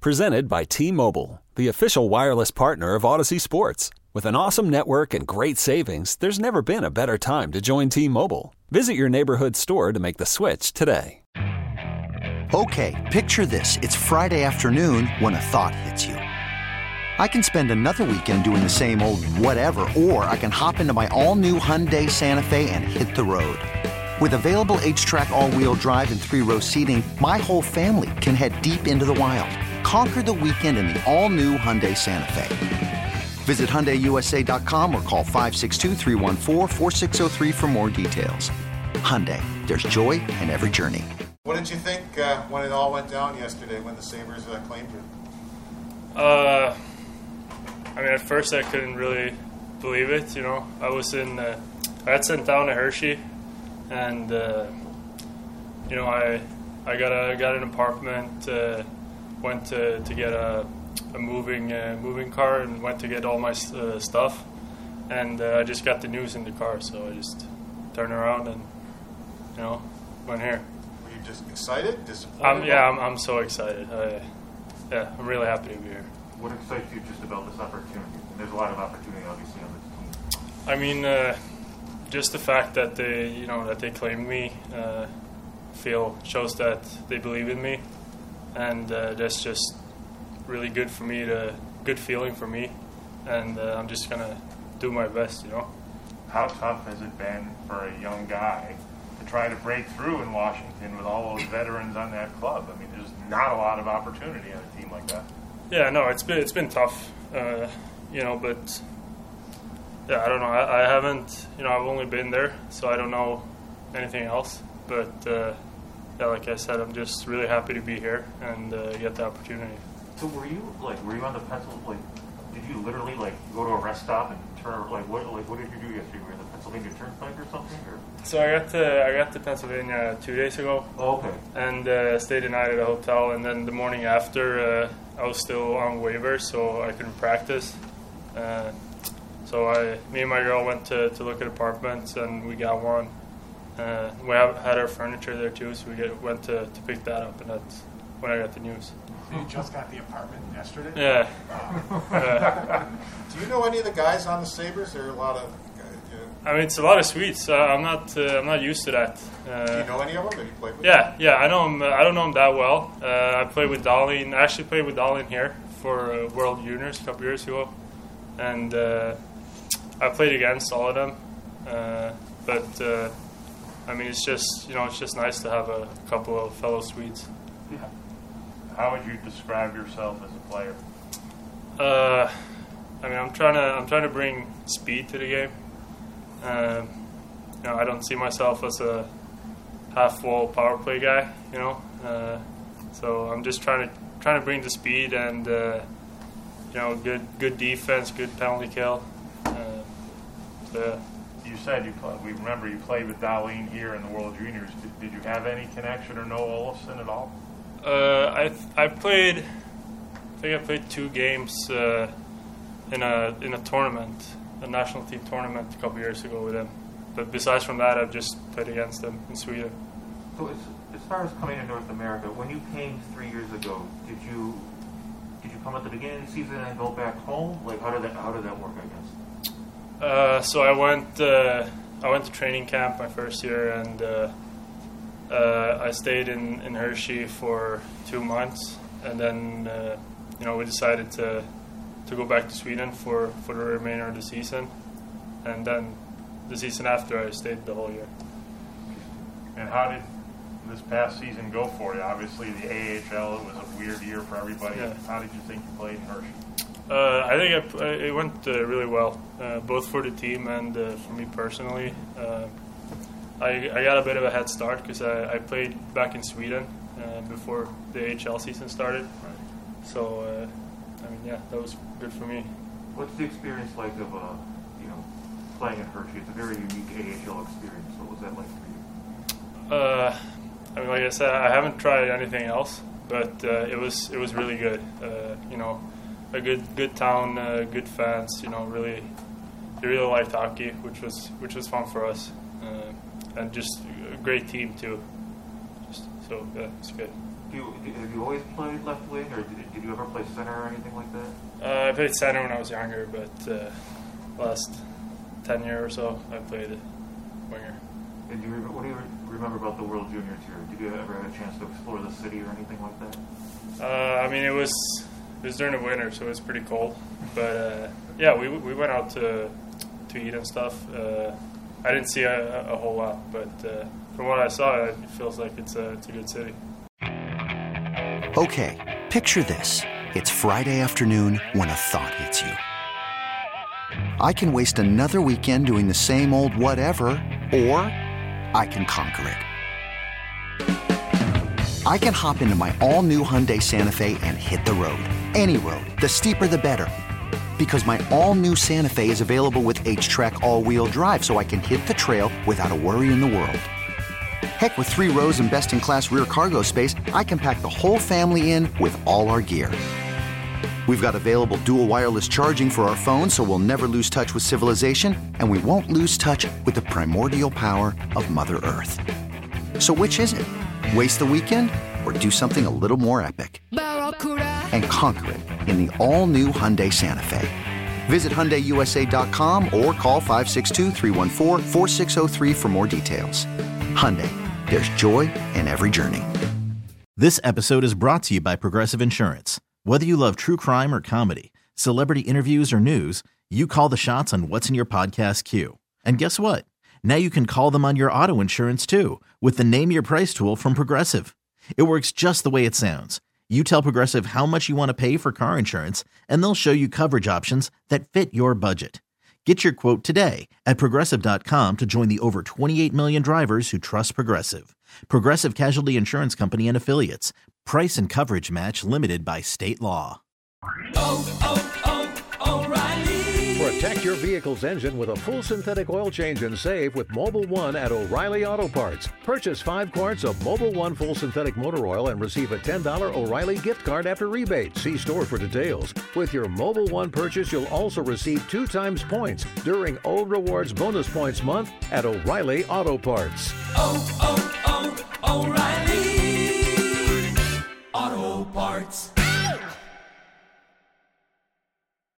Presented by T-Mobile, the official wireless partner of Odyssey Sports. With an awesome network and great savings, there's never been a better time to join T-Mobile. Visit your neighborhood store to make the switch today. Okay, picture this. It's Friday afternoon when a thought hits you. I can spend another weekend doing the same old whatever, or I can hop into my all-new Hyundai Santa Fe and hit the road. With available H-Track all-wheel drive and 3-row seating, my whole family can head deep into the wild. Conquer the weekend in the all-new Hyundai Santa Fe. Visit HyundaiUSA.com or call 562-314-4603 for more details. Hyundai, there's joy in every journey. What did you think when it all went down yesterday when the Sabres claimed you? I mean, at first I couldn't really believe it, you know. I got sent down to Hershey, and, you know, I got an apartment, went to get a moving car and went to get all my stuff, and I just got the news in the car, so I just turned around and, you know, went here. Were you just excited, disappointed? I'm so excited. I'm really happy to be here. What excites you just about this opportunity? There's a lot of opportunity, obviously, on this team. I mean, just the fact that they claimed me, shows that they believe in me, and that's just really good for me. Good feeling for me, and I'm just gonna do my best, you know. How tough has it been for a young guy to try to break through in Washington with all those veterans on that club? I mean, there's not a lot of opportunity on a team like that. Yeah, no, it's been tough, you know, but yeah, I don't know. I haven't, you know, I've only been there, so I don't know anything else. But yeah, like I said, I'm just really happy to be here and get the opportunity. So were you on the pencil? Like, did you literally go to a rest stop and turn? What did you do yesterday? Were you in the Pennsylvania Turnpike or something? Or? So I got to Pennsylvania 2 days ago. Oh, okay. And stayed the night at a hotel, and then the morning after, I was still on waivers, so I couldn't practice. So me and my girl went to look at apartments, and we got one. We had our furniture there too, so we went to pick that up, and that's when I got the news. So you just got the apartment yesterday? Yeah. Do you know any of the guys on the Sabres? There are a lot of. I mean, it's a lot of suites. I'm not used to that. Do you know any of them? Have you played with them? Yeah, I know them. I don't know them that well. I played with Dahlin. I actually played with Dahlin here for World Juniors a couple years ago, and I played against all of them. But I mean, it's just nice to have a couple of fellow Swedes. Yeah. How would you describe yourself as a player? I mean, I'm trying to bring speed to the game. You know, I don't see myself as a half-wall power play guy. You know, so I'm just trying to bring the speed and you know, good defense, good penalty kill. So yeah. You said we remember you played with Dahlin here in the World Juniors. Did you have any connection or know Olofsson at all? I played. I think I played 2 games in a tournament, a national team tournament a couple years ago with him. But besides from that, I've just played against them in Sweden. So as far as coming to North America, when you came 3 years ago, did you come at the beginning of the season and go back home? Like how did that work? I guess. So I went to training camp my first year, and I stayed in Hershey for 2 months, and then you know, we decided to go back to Sweden for the remainder of the season, and then the season after I stayed the whole year. And how did this past season go for you? Obviously the AHL, it was a weird year for everybody. Yeah. How did you think you played in Hershey? I think it went really well, both for the team and for me personally. I got a bit of a head start because I played back in Sweden before the AHL season started. Right. So, I mean, yeah, that was good for me. What's the experience like of playing at Hershey? It's a very unique AHL experience. What was that like for you? I mean, like I said, I haven't tried anything else, but it was really good. You know, a good town, good fans. You know, they really liked hockey, which was fun for us, and just a great team too. So yeah, it's good. Have you always played left wing, or did you ever play center or anything like that? I played center when I was younger, but last 10 years or so, I played winger. And what do you remember about the World Junior Tour? Did you ever have a chance to explore the city or anything like that? I mean, it was during the winter, so it was pretty cold. But yeah, we went out to eat and stuff. I didn't see a whole lot, but from what I saw, it feels like it's a good city. Okay, picture this. It's Friday afternoon when a thought hits you. I can waste another weekend doing the same old whatever, or I can conquer it. I can hop into my all-new Hyundai Santa Fe and hit the road. Any road. The steeper, the better. Because my all-new Santa Fe is available with H-Track all-wheel drive, so I can hit the trail without a worry in the world. Heck, with 3 rows and best-in-class rear cargo space, I can pack the whole family in with all our gear. We've got available dual wireless charging for our phones, so we'll never lose touch with civilization, and we won't lose touch with the primordial power of Mother Earth. So which is it? Waste the weekend or do something a little more epic? And conquer it in the all-new Hyundai Santa Fe. Visit HyundaiUSA.com or call 562-314-4603 for more details. Hyundai, there's joy in every journey. This episode is brought to you by Progressive Insurance. Whether you love true crime or comedy, celebrity interviews or news, you call the shots on what's in your podcast queue. And guess what? Now you can call them on your auto insurance too with the Name Your Price tool from Progressive. It works just the way it sounds. You tell Progressive how much you want to pay for car insurance, and they'll show you coverage options that fit your budget. Get your quote today at Progressive.com to join the over 28 million drivers who trust Progressive. Progressive Casualty Insurance Company and Affiliates. Price and coverage match limited by state law. O'Reilly. Protect your vehicle's engine with a full synthetic oil change and save with Mobil 1 at O'Reilly Auto Parts. Purchase 5 quarts of Mobil 1 full synthetic motor oil and receive a $10 O'Reilly gift card after rebate. See store for details. With your Mobil 1 purchase, you'll also receive 2 times points during O Rewards Bonus Points Month at O'Reilly Auto Parts. O'Reilly.